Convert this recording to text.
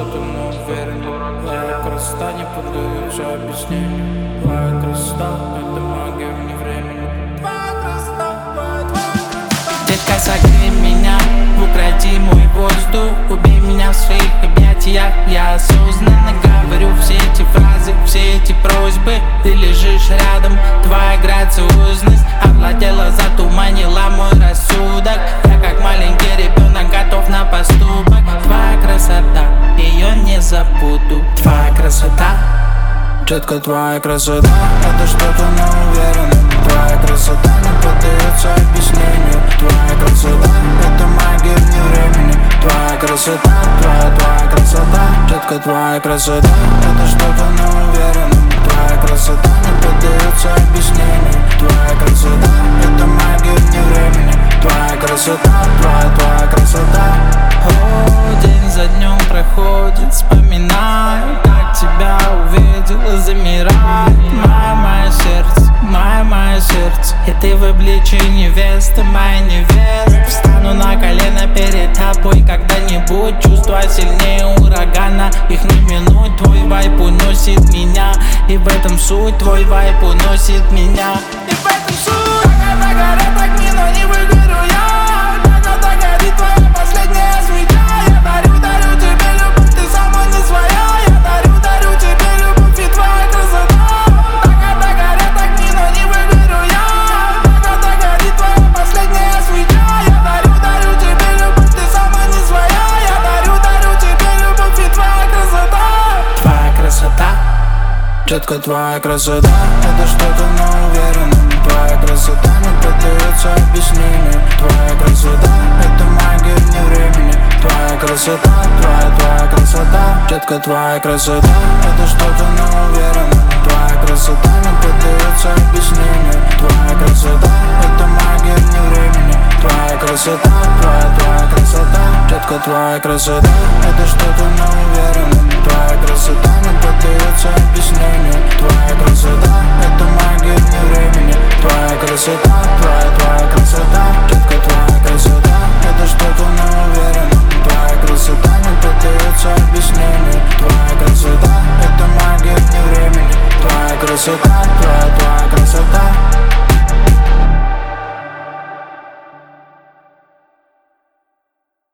что-то не уверен. Твоя красота не поддается объяснению. Твоя красота — это магия вне времени. Твоя красота, твоя красота. Детка, согрей меня, укради мой воздух, убей меня в своих объятиях. Я осознанно говорю все эти фразы, все эти просьбы. Ты лежишь рядом, твоя грациозность овладела, затуманила мой рассудок. Я как маленький ребенок готов на поступок. Твоя красота, ее не забуду. Твоя красота, Детка, твоя красота — это что-то неуверенное. Твоя красота не поддается объяснению. Твоя красота — это магия вне времени. Твоя красота, твоя красота. Детка, твоя красота — это что-то неуверенное. Твоя красота не поддается объяснению. Твоя красота — это магия вне времени. Твоя красота, твоя красота. о, день за днем проходит, вспоминаю, как тебя увидела, замираю. Мое сердце, и ты в обличии невесты, моя невеста. Встану на колено перед тобой когда-нибудь. Чувства сильнее урагана, их не минуть. Твой вайб уносит меня, и в этом суть. Твой вайб уносит меня, и в этом суть. Когда горят огни, но не выгорю я. Когда горит твоя последняя свеча. Я дарю тебе любовь, ты сама не своя. Я дарю тебе любовь и твоя красота. Когда горят огни, но не выгорю я. Когда горит твоя последняя свеча. Я дарю тебе любовь, ты сама не своя. Я дарю тебе любовь и твоя красота. Твоя красота, Детка, твоя красота — это что-то неуверенное. Твоя красота не поддается объяснению. Твоя красота — это магия вне времени. Твоя красота, твоя красота. Детка, твоя красота — это что-то неуверенное. Твоя красота не поддается объяснению. Твоя красота — это магия вне времени. Твоя красота, твоя красота. Детка, твоя красота — это что-то неуверенное. Твоя красота не поддается объяснению. Твоя красота — это магия вне времени. Твоя красота, твоя красота. Детка, твоя красота — это что-то неуверенное. Твоя красота не поддается объяснению. Твоя красота — это магия вне времени. Твоя красота,